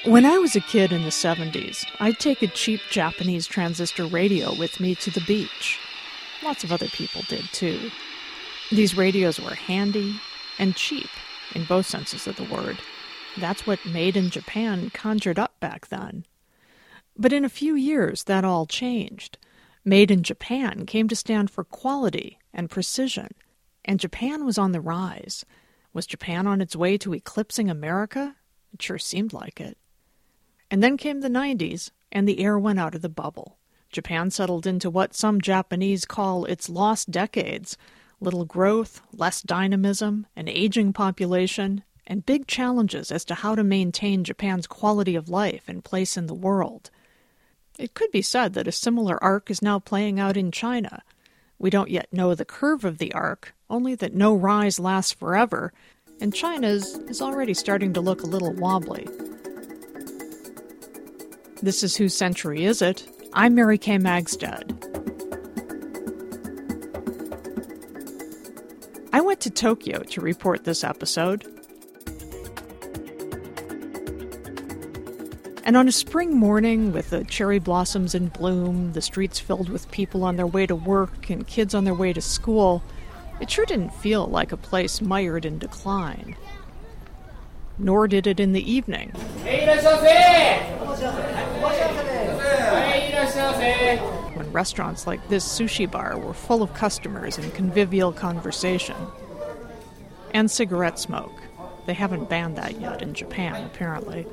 When I was a kid in the 70s, I'd take a cheap Japanese transistor radio with me to the beach. Lots of other people did too. These radios were handy and cheap, in both senses of the word. That's what Made in Japan conjured up back then. But in a few years, that all changed. Made in Japan came to stand for quality and precision, and Japan was on the rise. Was Japan on its way to eclipsing America? It sure seemed like it. And then came the 90s, and the air went out of the bubble. Japan settled into what some Japanese call its lost decades. Little growth, less dynamism, an aging population, and big challenges as to how to maintain Japan's quality of life and place in the world. It could be said that a similar arc is now playing out in China. We don't yet know the curve of the arc, only that no rise lasts forever, and China's is already starting to look a little wobbly. This is Whose Century Is It? I'm Mary Kay Magstead. I went to Tokyo to report this episode. And on a spring morning with the cherry blossoms in bloom, the streets filled with people on their way to work and kids on their way to school, it sure didn't feel like a place mired in decline. Nor did it in the evening, when restaurants like this sushi bar were full of customers and convivial conversation. And cigarette smoke. They haven't banned that yet in Japan, apparently.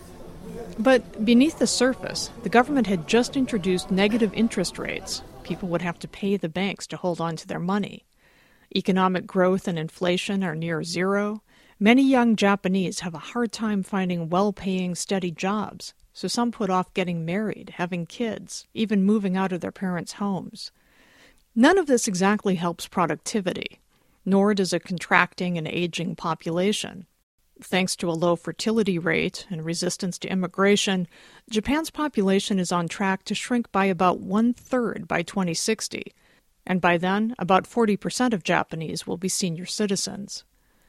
But beneath the surface, the government had just introduced negative interest rates. People would have to pay the banks to hold on to their money. Economic growth and inflation are near zero. Many young Japanese have a hard time finding well-paying, steady jobs, so some put off getting married, having kids, even moving out of their parents' homes. None of this exactly helps productivity, nor does a contracting and aging population. Thanks to a low fertility rate and resistance to immigration, Japan's population is on track to shrink by about 1/3 by 2060, and by then, about 40% of Japanese will be senior citizens.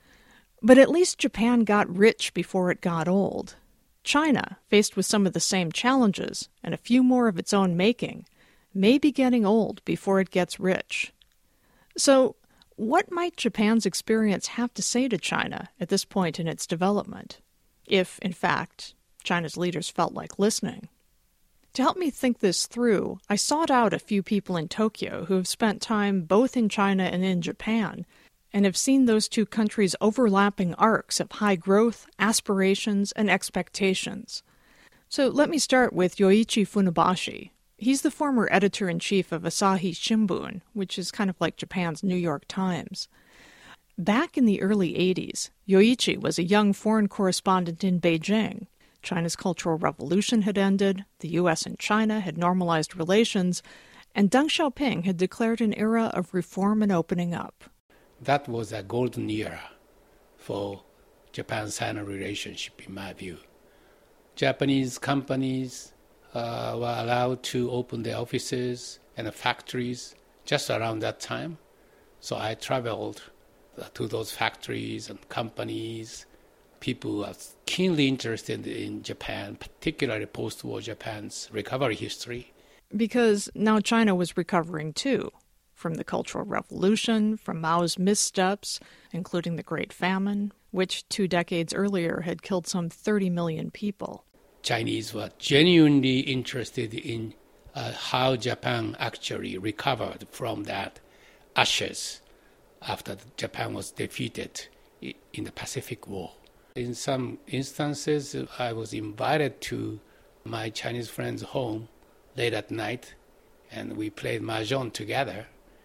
But at least Japan got rich before it got old. China, faced with some of the same challenges, and a few more of its own making, may be getting old before it gets rich. So, what might Japan's experience have to say to China at this point in its development, if, in fact, China's leaders felt like listening? To help me think this through, I sought out a few people in Tokyo who have spent time both in China and in Japan, and have seen those two countries' overlapping arcs of high growth, aspirations, and expectations. So let me start with Yoichi Funabashi. He's the former editor-in-chief of Asahi Shimbun, which is kind of like Japan's New York Times. Back in the early 80s, Yoichi was a young foreign correspondent in Beijing. China's Cultural Revolution had ended, the U.S. and China had normalized relations, and Deng Xiaoping had declared an era of reform and opening up. That was a golden era for Japan-China relationship, in my view. Japanese companies were allowed to open their offices and factories just around that time. So I traveled to those factories and companies. People are keenly interested in Japan, particularly post-war Japan's recovery history. Because now China was recovering too. From the Cultural Revolution, from Mao's missteps, including the Great Famine, which 2 decades earlier had killed some 30 million people. Chinese were genuinely interested in how Japan actually recovered from that ashes after Japan was defeated in the Pacific War. In some instances, I was invited to my Chinese friend's home late at night, and we played mahjong together.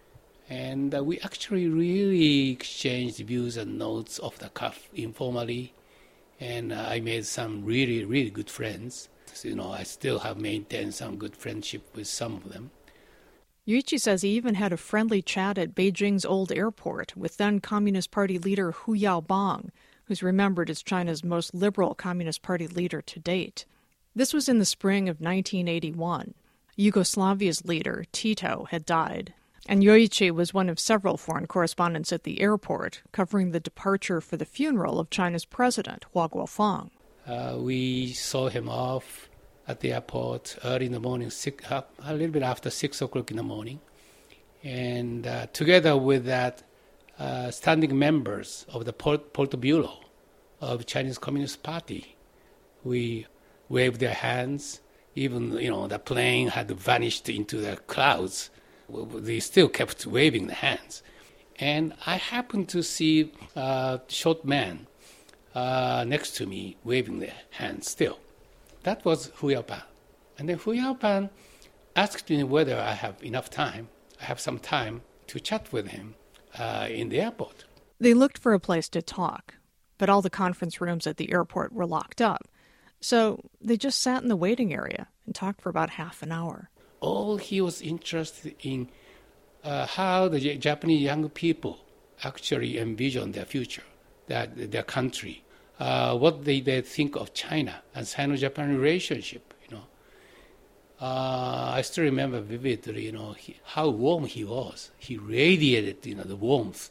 And we actually really exchanged views and notes off the cuff informally. And I made some really, really good friends. I still have maintained some good friendship with some of them. Yoichi says he even had a friendly chat at Beijing's old airport with then Communist Party leader Hu Yaobang, who's remembered as China's most liberal Communist Party leader to date. This was in the spring of 1981. Yugoslavia's leader, Tito, had died. And Yoichi was one of several foreign correspondents at the airport, covering the departure for the funeral of China's president, Hua Guofeng. We saw him off at the airport early in the morning, a little bit after 6 o'clock in the morning. And together with that, standing members of the Politburo of Chinese Communist Party, we waved their hands. Even, the plane had vanished into the clouds. They still kept waving the hands. And I happened to see a short man next to me waving their hands still. That was Hu Yaopan. And then Hu Yaopan asked me whether I have some time to chat with him in the airport. They looked for a place to talk, but all the conference rooms at the airport were locked up. So they just sat in the waiting area and talked for about half an hour. All he was interested in how the Japanese young people actually envision their future, their country, what they think of China and Sino-Japan relationship. I still remember vividly, how warm he was. He radiated, the warmth.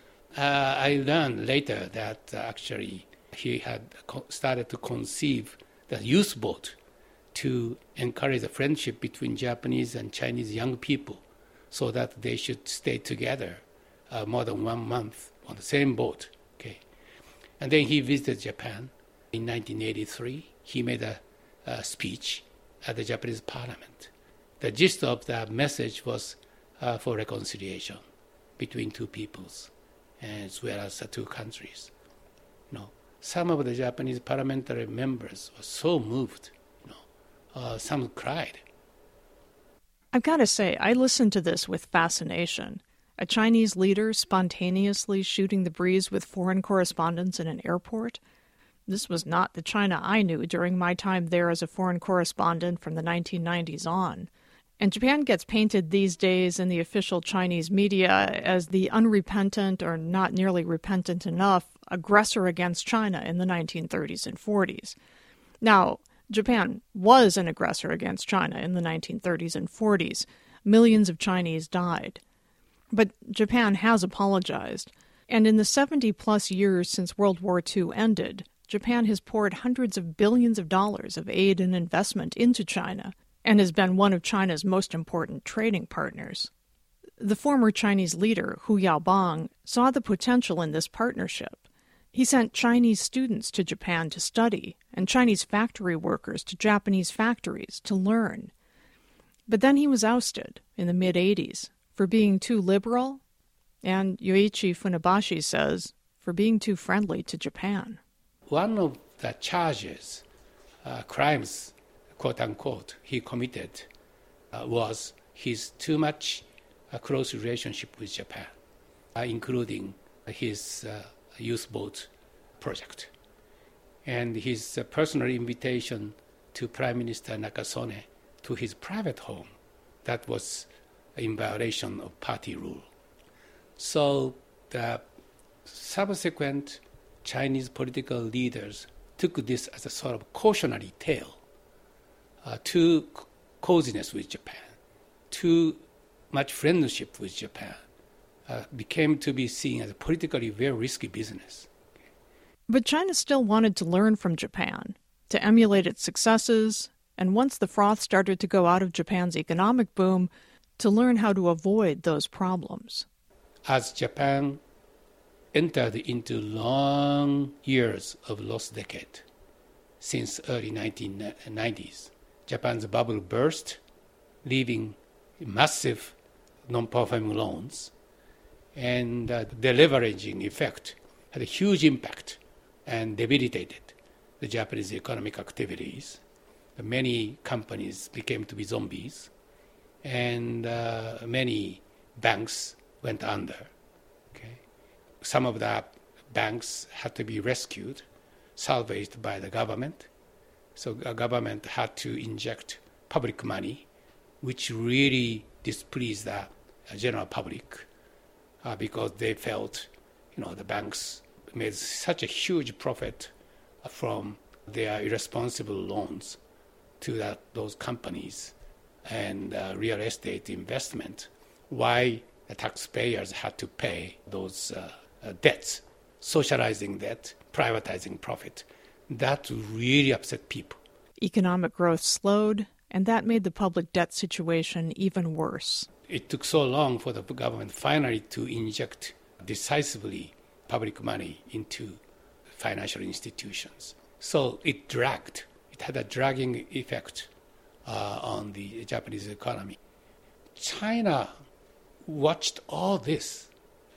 I learned later that actually he had started to conceive the youth boat to encourage the friendship between Japanese and Chinese young people so that they should stay together more than 1 month on the same boat. Okay. And then he visited Japan in 1983. He made a speech at the Japanese parliament. The gist of that message was for reconciliation between two peoples as well as the two countries. Some of the Japanese parliamentary members were so moved, some cried. I've got to say, I listened to this with fascination. A Chinese leader spontaneously shooting the breeze with foreign correspondents in an airport? This was not the China I knew during my time there as a foreign correspondent from the 1990s on. And Japan gets painted these days in the official Chinese media as the unrepentant, or not nearly repentant enough, aggressor against China in the 1930s and 40s. Now, Japan was an aggressor against China in the 1930s and 40s. Millions of Chinese died. But Japan has apologized. And in the 70-plus years since World War II ended, Japan has poured hundreds of billions of dollars of aid and investment into China, and has been one of China's most important trading partners. The former Chinese leader, Hu Yaobang, saw the potential in this partnership. He sent Chinese students to Japan to study, and Chinese factory workers to Japanese factories to learn. But then he was ousted in the mid-'80s for being too liberal, and Yoichi Funabashi says, for being too friendly to Japan. One of the charges, crimes, quote-unquote, he committed was his too much close relationship with Japan, including his youth boat project and his personal invitation to Prime Minister Nakasone to his private home. That was in violation of party rule. So the subsequent Chinese political leaders took this as a sort of cautionary tale. Too coziness with Japan, too much friendship with Japan became to be seen as a politically very risky business. But China still wanted to learn from Japan, to emulate its successes, and once the froth started to go out of Japan's economic boom, to learn how to avoid those problems. As Japan entered into long years of lost decade, since early 1990s, Japan's bubble burst, leaving massive non-performing loans, and the leveraging effect had a huge impact and debilitated the Japanese economic activities. Many companies became to be zombies, and many banks went under. Okay? Some of the banks had to be rescued, salvaged by the government. So the government had to inject public money, which really displeased the general public because they felt, the banks made such a huge profit from their irresponsible loans to those companies and real estate investment. Why the taxpayers had to pay those debts, socializing debt, privatizing profit. That really upset people. Economic growth slowed, and that made the public debt situation even worse. It took so long for the government finally to inject decisively public money into financial institutions. So it dragged. It had a dragging effect on the Japanese economy. China watched all this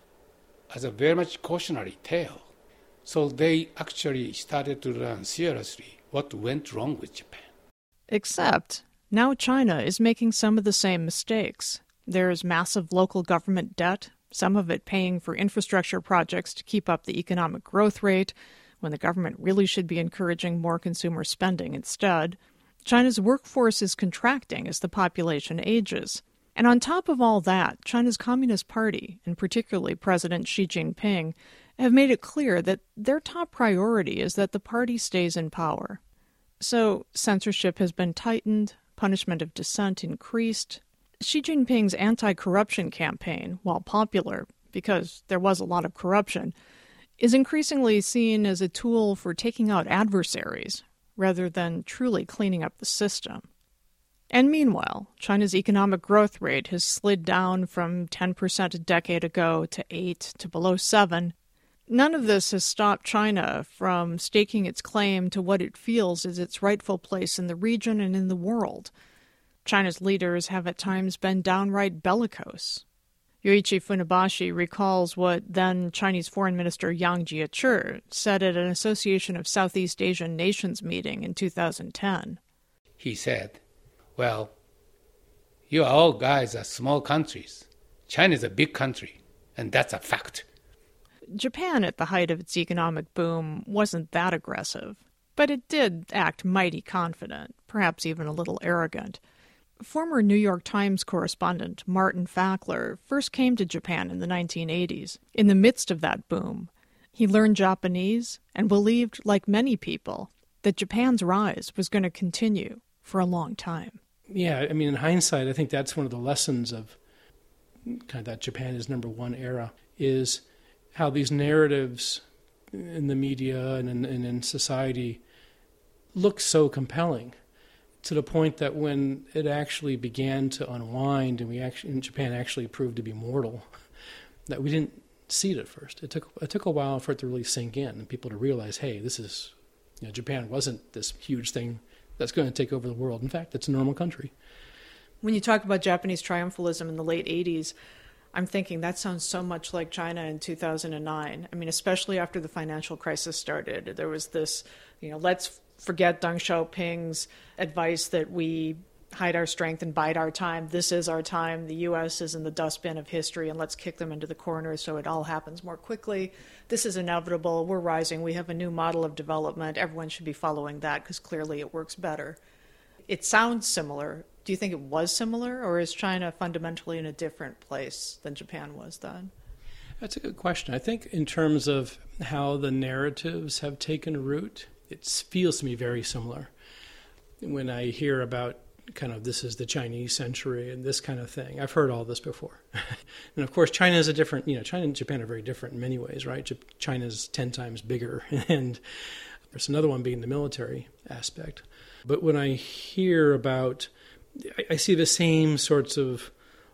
as a very much cautionary tale. So they actually started to learn seriously what went wrong with Japan. Except, now China is making some of the same mistakes. There's massive local government debt, some of it paying for infrastructure projects to keep up the economic growth rate, when the government really should be encouraging more consumer spending instead. China's workforce is contracting as the population ages. And on top of all that, China's Communist Party, and particularly President Xi Jinping, have made it clear that their top priority is that the party stays in power. So censorship has been tightened, punishment of dissent increased. Xi Jinping's anti-corruption campaign, while popular, because there was a lot of corruption, is increasingly seen as a tool for taking out adversaries, rather than truly cleaning up the system. And meanwhile, China's economic growth rate has slid down from 10% a decade ago to 8% to below 7%. None of this has stopped China from staking its claim to what it feels is its rightful place in the region and in the world. China's leaders have at times been downright bellicose. Yoichi Funabashi recalls what then Chinese Foreign Minister Yang Jiechi said at an Association of Southeast Asian Nations meeting in 2010. He said, well, you all guys are small countries. China is a big country, and that's a fact. Japan, at the height of its economic boom, wasn't that aggressive, but it did act mighty confident, perhaps even a little arrogant. Former New York Times correspondent Martin Fackler first came to Japan in the 1980s, in the midst of that boom. He learned Japanese and believed, like many people, that Japan's rise was going to continue for a long time. Yeah, I mean, in hindsight, I think that's one of the lessons of kind of that Japan is number one era, is how these narratives in the media and in society look so compelling, to the point that when it actually began to unwind and Japan actually proved to be mortal, that we didn't see it at first. It took a while for it to really sink in and people to realize, hey, this is, Japan wasn't this huge thing that's going to take over the world. In fact, it's a normal country. When you talk about Japanese triumphalism in the late 80s, I'm thinking that sounds so much like China in 2009. I mean, especially after the financial crisis started, there was this, let's forget Deng Xiaoping's advice that we hide our strength and bide our time. This is our time. The U.S. is in the dustbin of history, and let's kick them into the corner so it all happens more quickly. This is inevitable. We're rising. We have a new model of development. Everyone should be following that because clearly it works better. It sounds similar. Do you think it was similar, or is China fundamentally in a different place than Japan was then? That's a good question. I think in terms of how the narratives have taken root, it feels to me very similar. When I hear about kind of this is the Chinese century and this kind of thing, I've heard all this before. And of course, China is a different, China and Japan are very different in many ways, right? China's 10 times bigger. And there's another one being the military aspect. But when I hear about, I see the same sorts of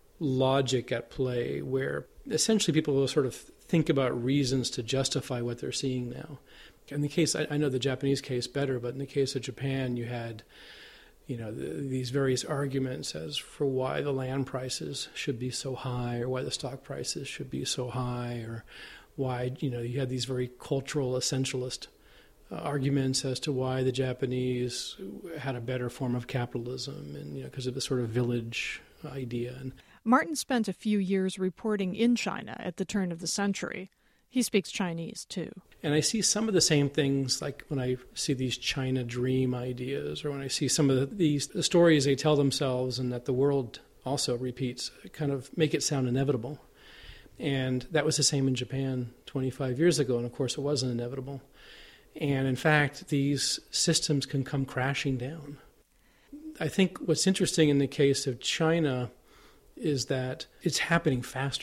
logic at play where essentially people will sort of think about reasons to justify what they're seeing now. In the case, I know the Japanese case better, but in the case of Japan, you had, these various arguments as for why the land prices should be so high, or why the stock prices should be so high, or why, you had these very cultural essentialist arguments as to why the Japanese had a better form of capitalism, and because of the sort of village idea. And Martin spent a few years reporting in China at the turn of the century. He speaks Chinese, too. And I see some of the same things, like when I see these China dream ideas, or when I see some of the stories they tell themselves and that the world also repeats, kind of make it sound inevitable. And that was the same in Japan 25 years ago, and of course it wasn't inevitable. And in fact, these systems can come crashing down. I think what's interesting in the case of China is that it's happening faster.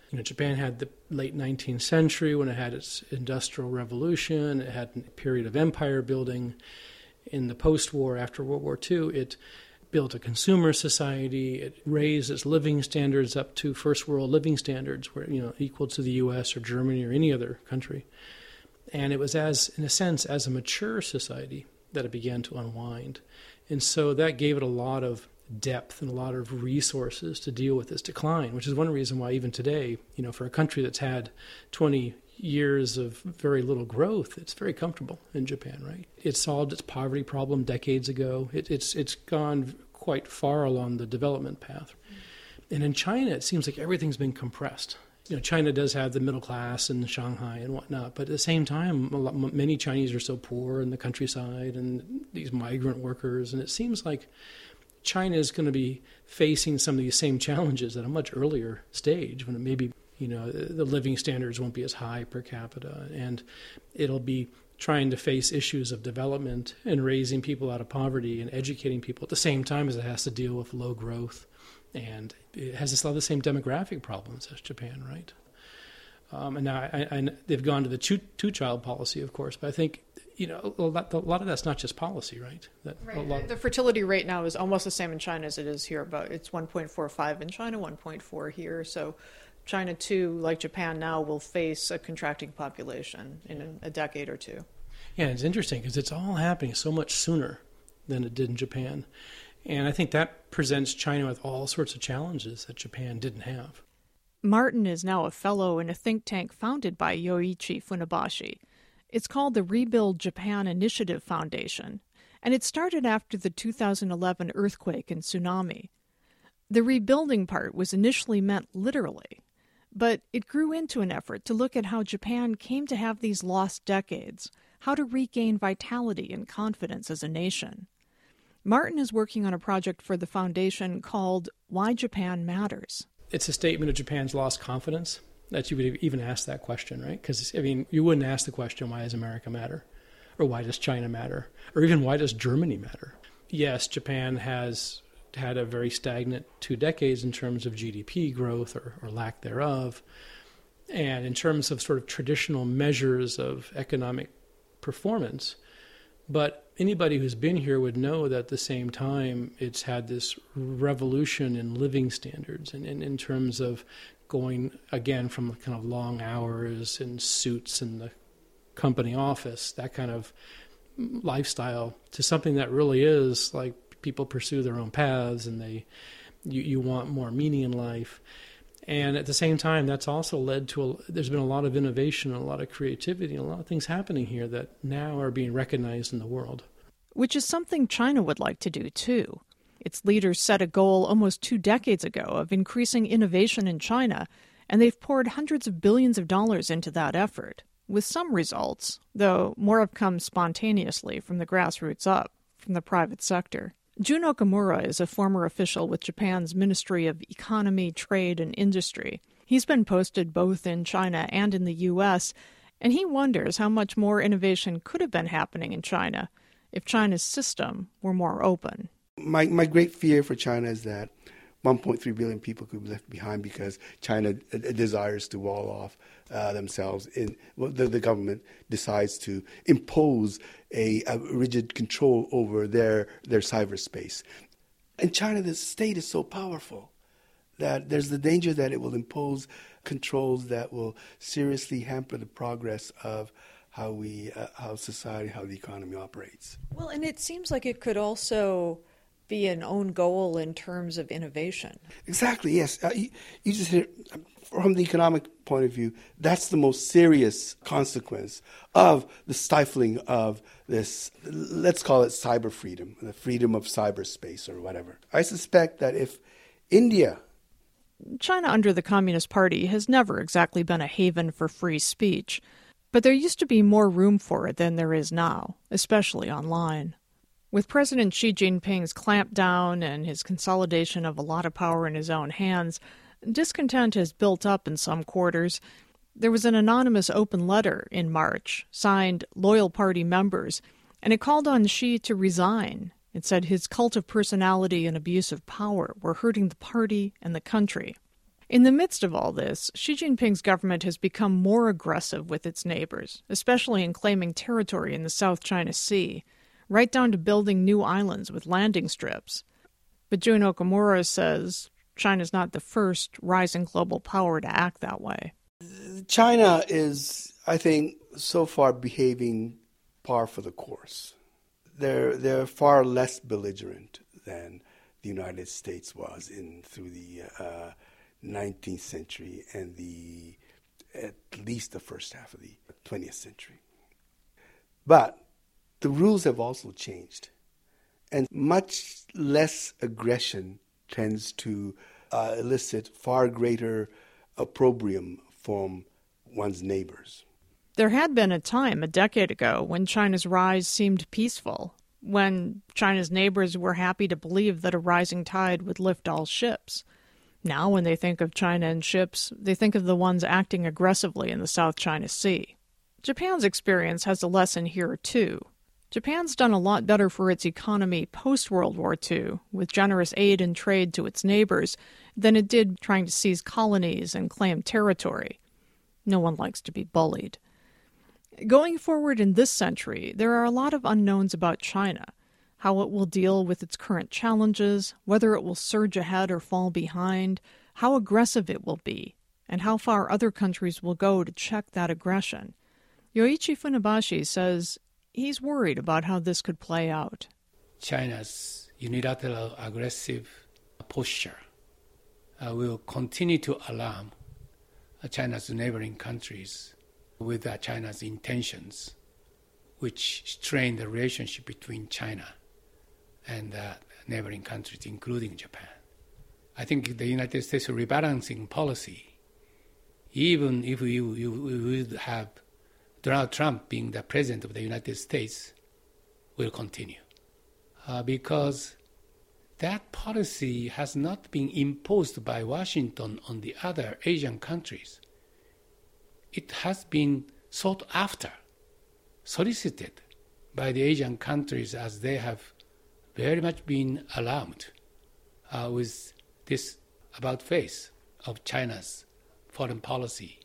Japan had the late 19th century when it had its industrial revolution. It had a period of empire building. In the post-war, after World War II, it built a consumer society. It raised its living standards up to first world living standards, where equal to the U.S. or Germany or any other country. And it was in a sense, as a mature society that it began to unwind. And so that gave it a lot of depth and a lot of resources to deal with this decline, which is one reason why even today, for a country that's had 20 years of very little growth, it's very comfortable in Japan, right? It solved its poverty problem decades ago. It's gone quite far along the development path. And in China, it seems like everything's been compressed. China does have the middle class in Shanghai and whatnot, but at the same time, many Chinese are so poor in the countryside and these migrant workers, and it seems like China is going to be facing some of these same challenges at a much earlier stage when it maybe, the living standards won't be as high per capita, and it'll be trying to face issues of development and raising people out of poverty and educating people at the same time as it has to deal with low growth. And it has a lot of the same demographic problems as Japan, right? And now they've gone to the two-child policy, of course, but I think a lot of that's not just policy, right? The fertility rate now is almost the same in China as it is here, but it's 1.45 in China, 1.4 here. So China, too, like Japan now, will face a contracting population in a decade or two. Yeah, it's interesting because it's all happening so much sooner than it did in Japan. And I think that presents China with all sorts of challenges that Japan didn't have. Martin is now a fellow in a think tank founded by Yoichi Funabashi. It's called the Rebuild Japan Initiative Foundation, and it started after the 2011 earthquake and tsunami. The rebuilding part was initially meant literally, but it grew into an effort to look at how Japan came to have these lost decades, how to regain vitality and confidence as a nation. Martin is working on a project for the foundation called Why Japan Matters. It's a statement of Japan's lost confidence that you would even ask that question, right? Because, you wouldn't ask the question, why does America matter? Or why does China matter? Or even why does Germany matter? Yes, Japan has had a very stagnant 2 decades in terms of GDP growth or lack thereof. And in terms of sort of traditional measures of economic performance. But anybody who's been here would know that at the same time it's had this revolution in living standards and in terms of going, again, from kind of long hours and suits in the company office, that kind of lifestyle, to something that really is like people pursue their own paths and you want more meaning in life. And at the same time, that's also led to there's been a lot of innovation, a lot of creativity, and a lot of things happening here that now are being recognized in the world. Which is something China would like to do, too. Its leaders set a goal almost 2 decades ago of increasing innovation in China, and they've poured hundreds of billions of dollars into that effort, with some results, though more have come spontaneously from the grassroots up, from the private sector. Jun Okamura is a former official with Japan's Ministry of Economy, Trade, and Industry. He's been posted both in China and in the U.S., and he wonders how much more innovation could have been happening in China if China's system were more open. My great fear for China is that 1.3 billion people could be left behind because China desires to wall off themselves. The government decides to impose a rigid control over their cyberspace. In China, the state is so powerful that there's the danger that it will impose controls that will seriously hamper the progress of how society, how the economy operates. Well, and it seems like it could also be an own goal in terms of innovation. Exactly, yes. You just hit it. From the economic point of view, that's the most serious consequence of the stifling of this, let's call it cyber freedom, the freedom of cyberspace or whatever. I suspect that if India... China under the Communist Party has never exactly been a haven for free speech, but there used to be more room for it than there is now, especially online. With President Xi Jinping's clampdown and his consolidation of a lot of power in his own hands, discontent has built up in some quarters. There was an anonymous open letter in March, signed loyal party members, and it called on Xi to resign. It said his cult of personality and abuse of power were hurting the party and the country. In the midst of all this, Xi Jinping's government has become more aggressive with its neighbors, especially in claiming territory in the South China Sea, right down to building new islands with landing strips. But Jun Okamura says China's not the first rising global power to act that way. China is, I think, so far behaving par for the course. They're far less belligerent than the United States was through the 19th century and at least the first half of the 20th century. But the rules have also changed, and much less aggression tends to elicit far greater opprobrium from one's neighbors. There had been a time a decade ago when China's rise seemed peaceful, when China's neighbors were happy to believe that a rising tide would lift all ships. Now, when they think of China and ships, they think of the ones acting aggressively in the South China Sea. Japan's experience has a lesson here, too. Japan's done a lot better for its economy post-World War II, with generous aid and trade to its neighbors, than it did trying to seize colonies and claim territory. No one likes to be bullied. Going forward in this century, there are a lot of unknowns about China. How it will deal with its current challenges, whether it will surge ahead or fall behind, how aggressive it will be, and how far other countries will go to check that aggression. Yoichi Funabashi says he's worried about how this could play out. China's unilateral aggressive posture will continue to alarm China's neighboring countries with China's intentions, which strain the relationship between China and neighboring countries, including Japan. I think the United States rebalancing policy, even if we would have Donald Trump being the president of the United States, will continue. Because that policy has not been imposed by Washington on the other Asian countries. It has been sought after, solicited by the Asian countries as they have very much been alarmed with this about-face of China's foreign policy.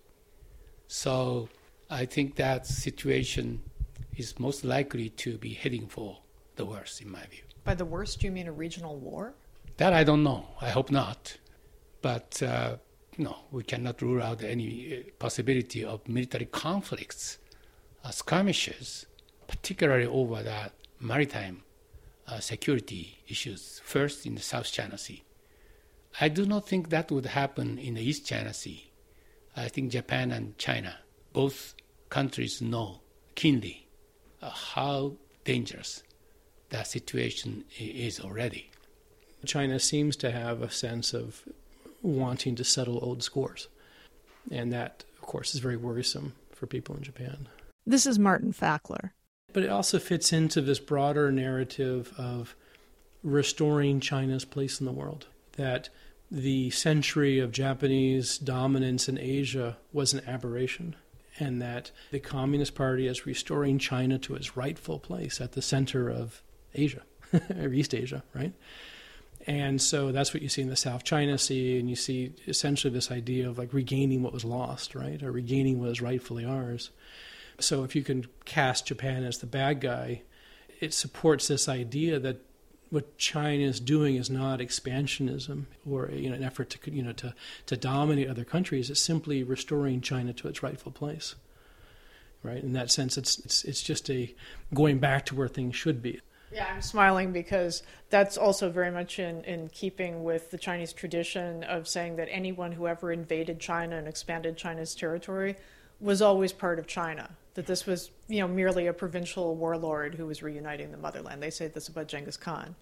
So I think that situation is most likely to be heading for the worst, in my view. By the worst, you mean a regional war? That I don't know. I hope not. But no, we cannot rule out any possibility of military conflicts, skirmishes, particularly over the maritime security issues, first in the South China Sea. I do not think that would happen in the East China Sea. I think Japan and China, both countries know keenly how dangerous that situation is already. China seems to have a sense of wanting to settle old scores. And that, of course, is very worrisome for people in Japan. This is Martin Fackler. But it also fits into this broader narrative of restoring China's place in the world, that the century of Japanese dominance in Asia was an aberration, and that the Communist Party is restoring China to its rightful place at the center of Asia, or East Asia, right? And so that's what you see in the South China Sea, and you see essentially this idea of like regaining what was lost, right, or regaining what is rightfully ours. So if you can cast Japan as the bad guy, it supports this idea that what China is doing is not expansionism or an effort to dominate other countries. It's simply restoring China to its rightful place, right? In that sense, it's just a going back to where things should be. Yeah, I'm smiling because that's also very much in keeping with the Chinese tradition of saying that anyone who ever invaded China and expanded China's territory was always part of China. That this was, merely a provincial warlord who was reuniting the motherland. They say this about Genghis Khan.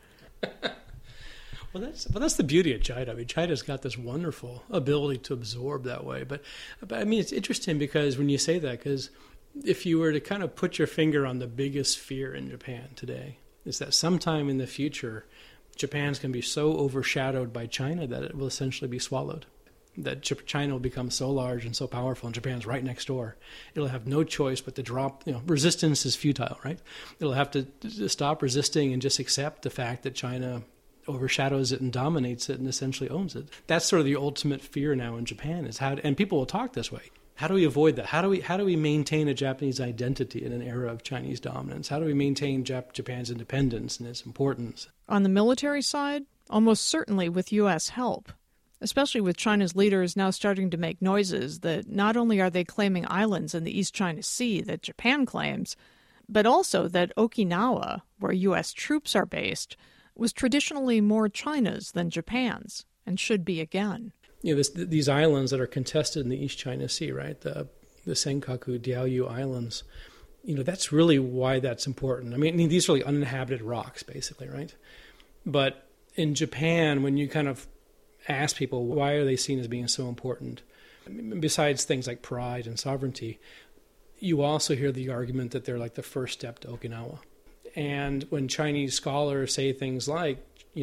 Well, that's the beauty of China. I mean, China's got this wonderful ability to absorb that way. But I mean, it's interesting because when you say that, because if you were to kind of put your finger on the biggest fear in Japan today, is that sometime in the future, Japan's going to be so overshadowed by China that it will essentially be swallowed. That China will become so large and so powerful, and Japan's right next door. It'll have no choice but to drop. Resistance is futile, right? It'll have to stop resisting and just accept the fact that China overshadows it and dominates it and essentially owns it. That's sort of the ultimate fear now in Japan is and people will talk this way. How do we avoid that? How do we maintain a Japanese identity in an era of Chinese dominance? How do we maintain Japan's independence and its importance? On the military side, almost certainly with U.S. help, especially with China's leaders now starting to make noises that not only are they claiming islands in the East China Sea that Japan claims, but also that Okinawa, where U.S. troops are based, was traditionally more China's than Japan's, and should be again. These islands that are contested in the East China Sea, right? The Senkaku, Diaoyu Islands, that's really why that's important. I mean, these are like uninhabited rocks, basically, right? But in Japan, when you kind of ask people why are they seen as being so important, besides things like pride and sovereignty, you also hear the argument that they're like the first step to Okinawa. And when Chinese scholars say things like,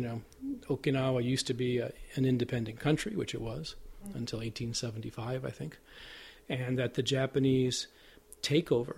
Okinawa used to be an independent country, which it was until 1875, I think, and that the Japanese takeover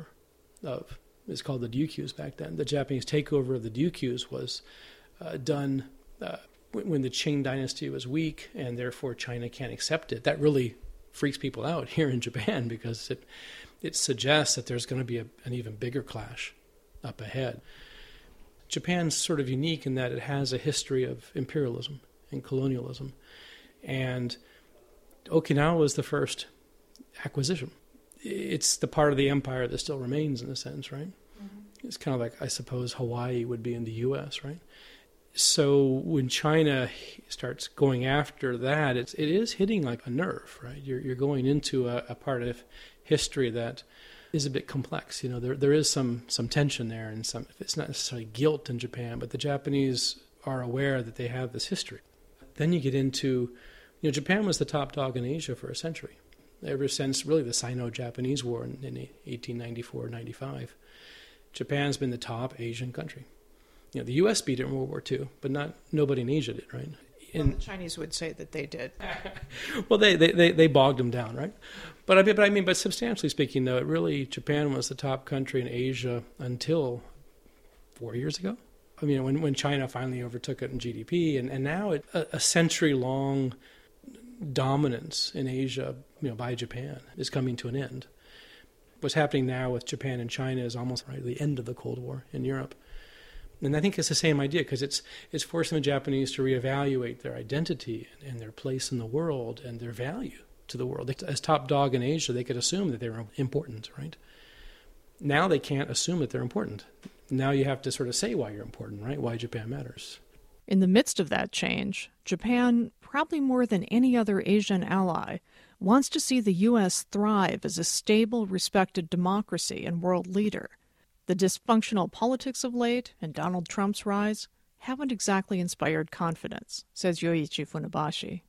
it's called the Ryukyus back then, the Japanese takeover of the Ryukyus was done when the Qing dynasty was weak, and therefore China can't accept it. That really freaks people out here in Japan because it suggests that there's going to be an even bigger clash up ahead. Japan's sort of unique in that it has a history of imperialism and colonialism. And Okinawa was the first acquisition. It's the part of the empire that still remains in a sense, right? Mm-hmm. It's kind of like, I suppose, Hawaii would be in the U.S., right? So when China starts going after that, it is hitting like a nerve, right? You're going into a part of history that is a bit complex. There is some tension there, and it's not necessarily guilt in Japan, but the Japanese are aware that they have this history. Then you get into, Japan was the top dog in Asia for a century, ever since really the Sino-Japanese War in 1894-95. Japan's been the top Asian country. The U.S. beat it in World War II, but nobody in Asia did, right? Well, the Chinese would say that they did. Well, they bogged them down, right? But substantially speaking, though, Japan was the top country in Asia until 4 years ago. I mean, when China finally overtook it in GDP, and now a century-long dominance in Asia, by Japan is coming to an end. What's happening now with Japan and China is almost the end of the Cold War in Europe. And I think it's the same idea because it's forcing the Japanese to reevaluate their identity and their place in the world and their value to the world. As top dog in Asia, they could assume that they were important, right? Now they can't assume that they're important. Now you have to sort of say why you're important, right? Why Japan matters. In the midst of that change, Japan, probably more than any other Asian ally, wants to see the U.S. thrive as a stable, respected democracy and world leader. The dysfunctional politics of late and Donald Trump's rise haven't exactly inspired confidence, says Yoichi Funabashi.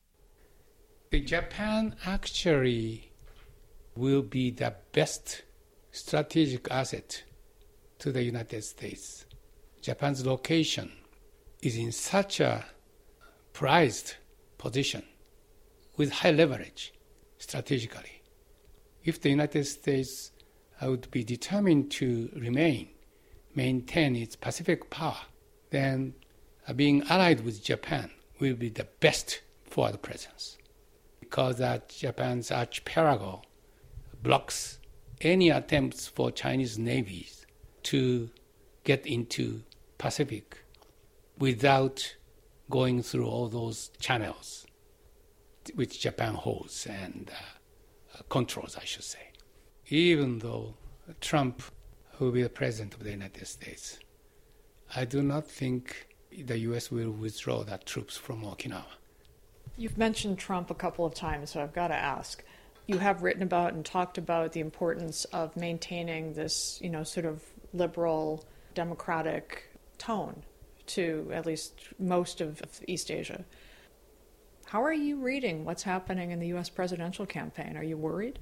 Japan actually will be the best strategic asset to the United States. Japan's location is in such a prized position with high leverage strategically. If the United States would be determined to maintain its Pacific power, then being allied with Japan will be the best forward presence, because that Japan's archipelago blocks any attempts for Chinese navies to get into Pacific without going through all those channels which Japan holds and controls, I should say. Even though Trump will be the president of the United States, I do not think the U.S. will withdraw the troops from Okinawa. You've mentioned Trump a couple of times, so I've got to ask. You have written about and talked about the importance of maintaining this, sort of liberal, democratic tone to at least most of East Asia. How are you reading what's happening in the U.S. presidential campaign? Are you worried?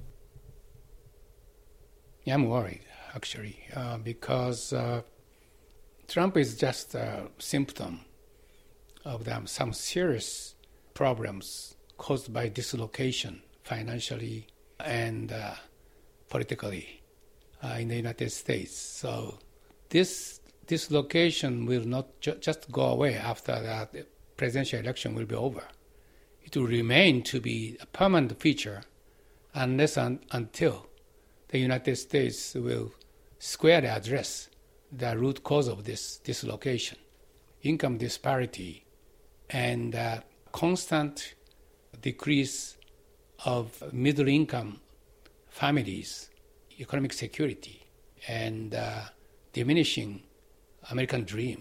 Yeah, I'm worried, actually, because Trump is just a symptom of some serious problems caused by dislocation financially and politically in the United States. So this dislocation will not just go away after that presidential election will be over. It will remain to be a permanent feature unless until the United States will squarely address the root cause of this dislocation, income disparity, and constant decrease of middle-income families, economic security, and diminishing American dream.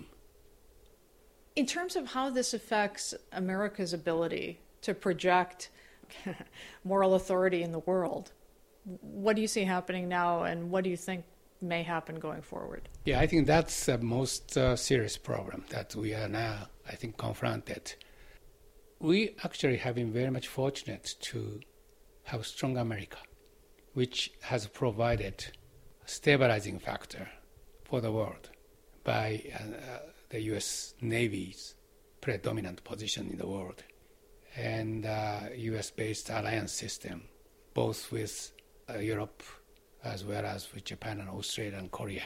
In terms of how this affects America's ability to project moral authority in the world, what do you see happening now, and what do you think may happen going forward? Yeah, I think that's the most serious problem that we are now, I think, confronted. We actually have been very much fortunate to have a strong America, which has provided a stabilizing factor for the world by the U.S. Navy's predominant position in the world and U.S.-based alliance system, both with Europe as well as with Japan and Australia and Korea.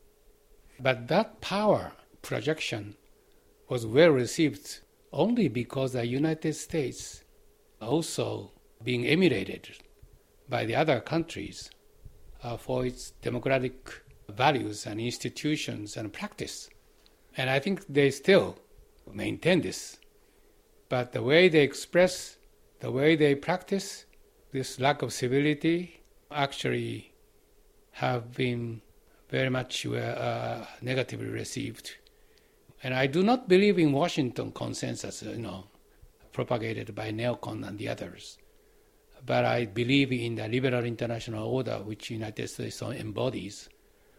But that power projection was well received only because the United States also being emulated by the other countries for its democratic values and institutions and practice. And I think they still maintain this. But the way they express, the way they practice, this lack of civility actually have been very much negatively received. And I do not believe in Washington consensus, propagated by neocon and the others. But I believe in the liberal international order which the United States embodies.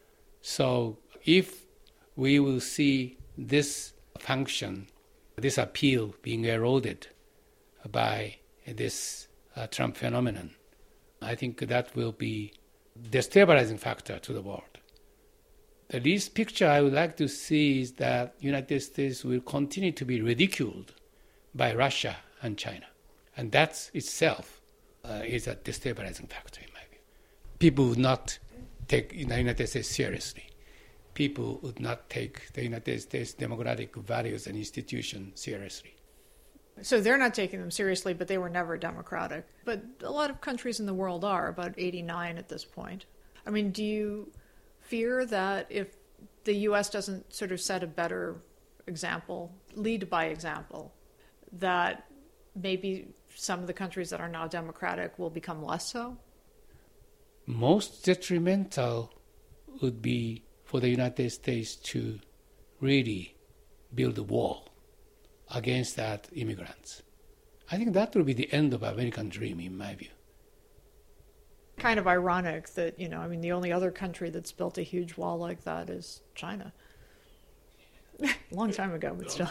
So if we will see this function, this appeal being eroded by this Trump phenomenon, I think that will be the destabilizing factor to the world. The least picture I would like to see is that the United States will continue to be ridiculed by Russia and China. And that itself is a destabilizing factor in my view. People would not take the United States seriously. People would not take the United States democratic values and institutions seriously. So they're not taking them seriously, but they were never democratic. But a lot of countries in the world are, about 89 at this point. I mean, do you fear that if the U.S. doesn't sort of set a better example, lead by example, that maybe some of the countries that are now democratic will become less so? Most detrimental would be for the United States to really build a wall against that immigrants. I think that will be the end of American dream, in my view. Kind of ironic that, the only other country that's built a huge wall like that is China. Long time ago, but still.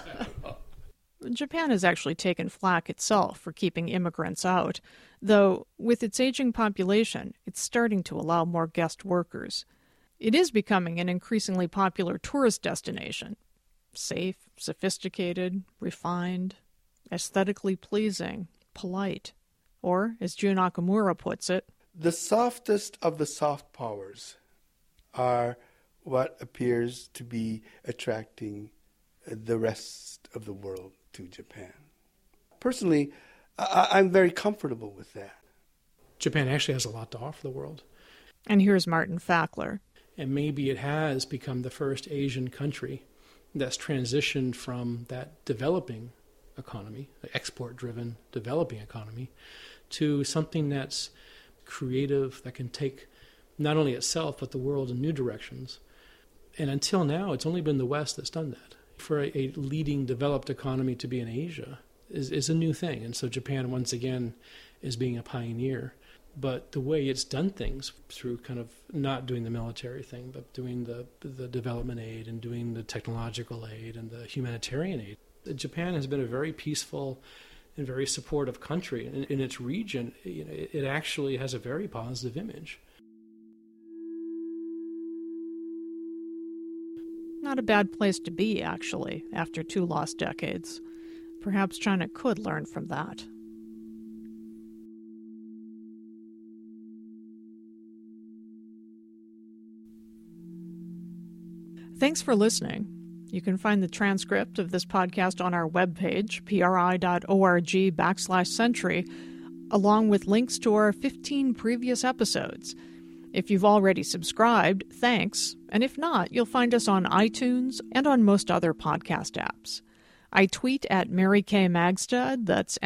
Japan has actually taken flack itself for keeping immigrants out, though with its aging population, it's starting to allow more guest workers. It is becoming an increasingly popular tourist destination. Safe, sophisticated, refined, aesthetically pleasing, polite. Or, as Jun Okamura puts it, the softest of the soft powers are what appears to be attracting the rest of the world to Japan. Personally, I'm very comfortable with that. Japan actually has a lot to offer the world. And here's Martin Fackler. And maybe it has become the first Asian country that's transitioned from that developing economy, export-driven developing economy, to something that's creative, that can take not only itself but the world in new directions. And until now, it's only been the West that's done that. For a leading developed economy to be in Asia is a new thing. And so Japan, once again, is being a pioneer. But the way it's done things, through kind of not doing the military thing, but doing the development aid and doing the technological aid and the humanitarian aid, Japan has been a very peaceful and very supportive country. In its region, it actually has a very positive image. Not a bad place to be, actually, after 2 lost decades. Perhaps China could learn from that. Thanks for listening. You can find the transcript of this podcast on our webpage, pri.org/century, along with links to our 15 previous episodes. If you've already subscribed, thanks, and if not, you'll find us on iTunes and on most other podcast apps. I tweet at Mary Kay Magstad, that's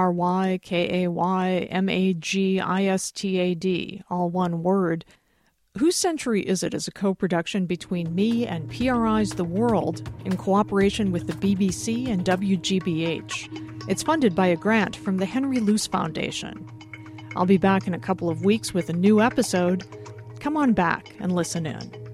MaryKaymagistad, all one word. Whose Century Is It is a co-production between me and PRI's The World in cooperation with the BBC and WGBH. It's funded by a grant from the Henry Luce Foundation. I'll be back in a couple of weeks with a new episode. Come on back and listen in.